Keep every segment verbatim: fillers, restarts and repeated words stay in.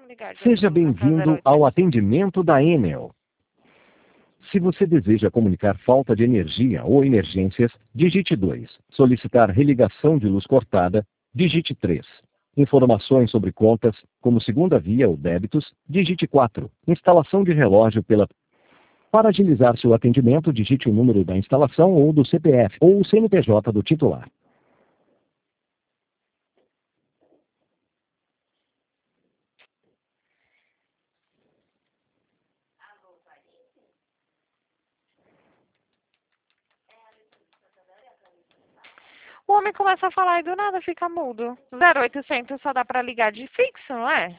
ligar de Seja novo na casa bem-vindo oito. ao atendimento da Enel. Se você deseja comunicar falta de energia ou emergências, digite dois. Solicitar religação de luz cortada, digite três. Informações sobre contas, como segunda via ou débitos, digite quatro. Instalação de relógio pela... Para agilizar seu atendimento, digite o número da instalação ou do C P F ou o C N P J do titular. O homem começa a falar e do nada fica mudo. zero oitocentos só dá pra ligar de fixo, não é?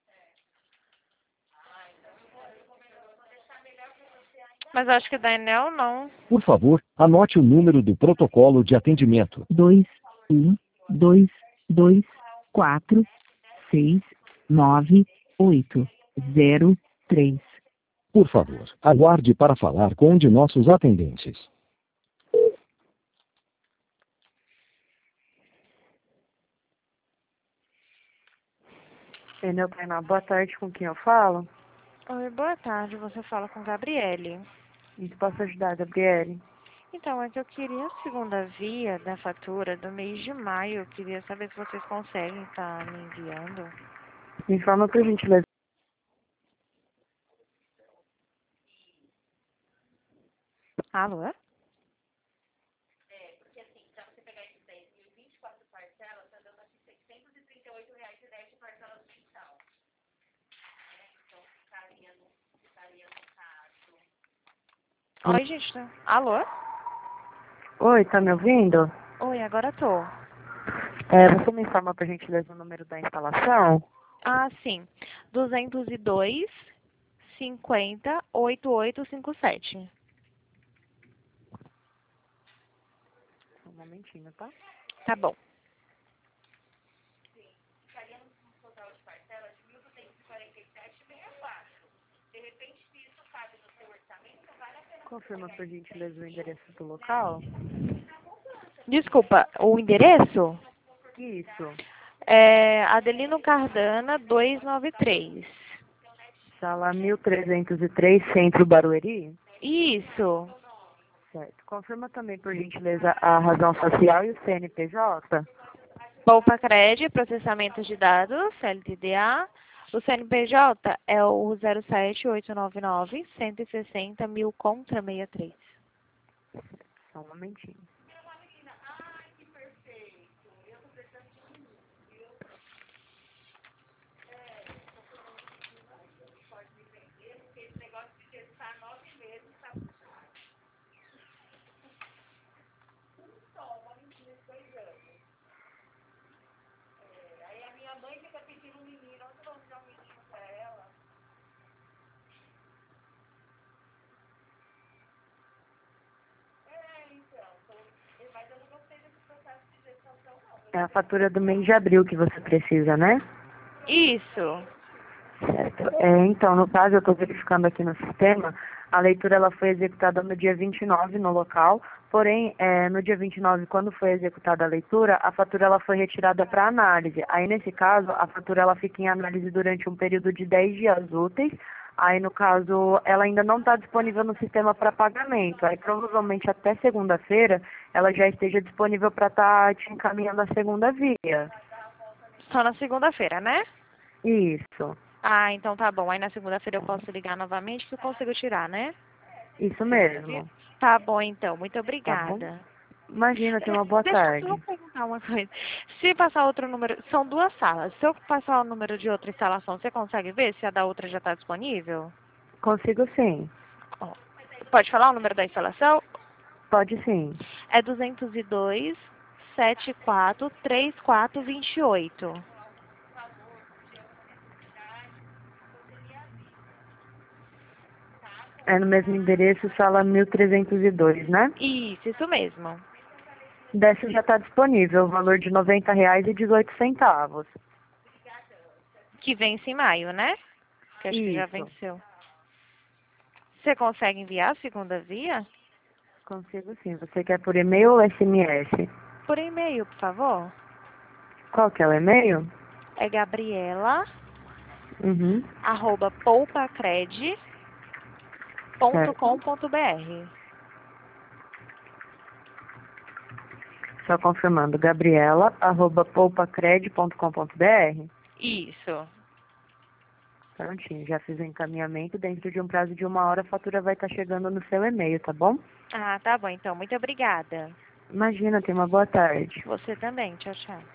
Mas acho que da Enel não. Por favor, anote o número do protocolo de atendimento. dois, um, dois, dois, quatro, seis, nove, oito, zero, três. Por favor, aguarde para falar com um de nossos atendentes. Enel Tainá, boa tarde, com quem eu falo? Oi, boa tarde. Você fala com Gabriele. Isso, posso ajudar, Gabriele? Então, é que eu queria a segunda via da fatura do mês de maio. Eu queria saber se vocês conseguem estar me enviando. Me informa por gentileza. Alô? Oi, gente. tá- Alô? Oi, tá me ouvindo? Oi, agora tô. É, você me informa por gentileza o número da instalação? Ah, sim. duzentos e dois, cinquenta, oitenta e oito cinquenta e sete. Um momentinho, tá? Tá bom. Confirma por gentileza o endereço do local? Desculpa, o endereço? Isso. É Adelino Cardana duzentos e noventa e três. Sala mil trezentos e três, Centro Barueri? Isso. Certo. Confirma também por gentileza a razão social e o C N P J? Poupa Cred, processamento de dados, L T D A. O C N P J é o zero sete oito nove nove, cento e sessenta, mil contra sessenta e três. Só um momentinho. É a fatura do mês de abril que você precisa, né? Isso. Certo. É, então, no caso, eu estou verificando aqui no sistema, a leitura ela foi executada no dia vinte e nove no local, porém, é, no dia vinte e nove, quando foi executada a leitura, a fatura ela foi retirada para análise. Aí, nesse caso, a fatura ela fica em análise durante um período de dez dias úteis. Aí, no caso, ela ainda não está disponível no sistema para pagamento. Aí, provavelmente, até segunda-feira, ela já esteja disponível para estar te encaminhando a segunda via. Só na segunda-feira, né? Isso. Ah, então tá bom. Aí na segunda-feira eu posso ligar novamente que eu consigo tirar, né? Isso mesmo. Tá bom, então. Muito Tá bom? obrigada. Imagina, tenha uma boa Deixa eu tarde. só perguntar uma coisa. Se passar outro número, são duas salas. Se eu passar o número de outra instalação, você consegue ver se a da outra já está disponível? Consigo sim. Ó, pode falar o número da instalação? Pode sim. É duzentos e dois, setenta e quatro, trinta e quatro, vinte e oito. É no mesmo endereço, sala mil trezentos e dois, né? Isso, isso mesmo. Dessa já está disponível, o valor de noventa reais e dezoito centavos. Que vence em maio, né? Que acho que já Isso. venceu. Você consegue enviar a segunda via? Consigo sim. Você quer por e-mail ou S M S? Por e-mail, por favor. Qual que é o e-mail? É Gabriela Uhum. arroba poupacred ponto com ponto br. Só confirmando, Gabriela, arroba poupacred ponto com ponto br. Isso. Prontinho, já fiz o encaminhamento. Dentro de um prazo de uma hora a fatura vai estar chegando no seu e-mail, tá bom? Ah, tá bom, então. Muito obrigada. Imagina, tenha uma boa tarde. Você também. Tchau, tchau.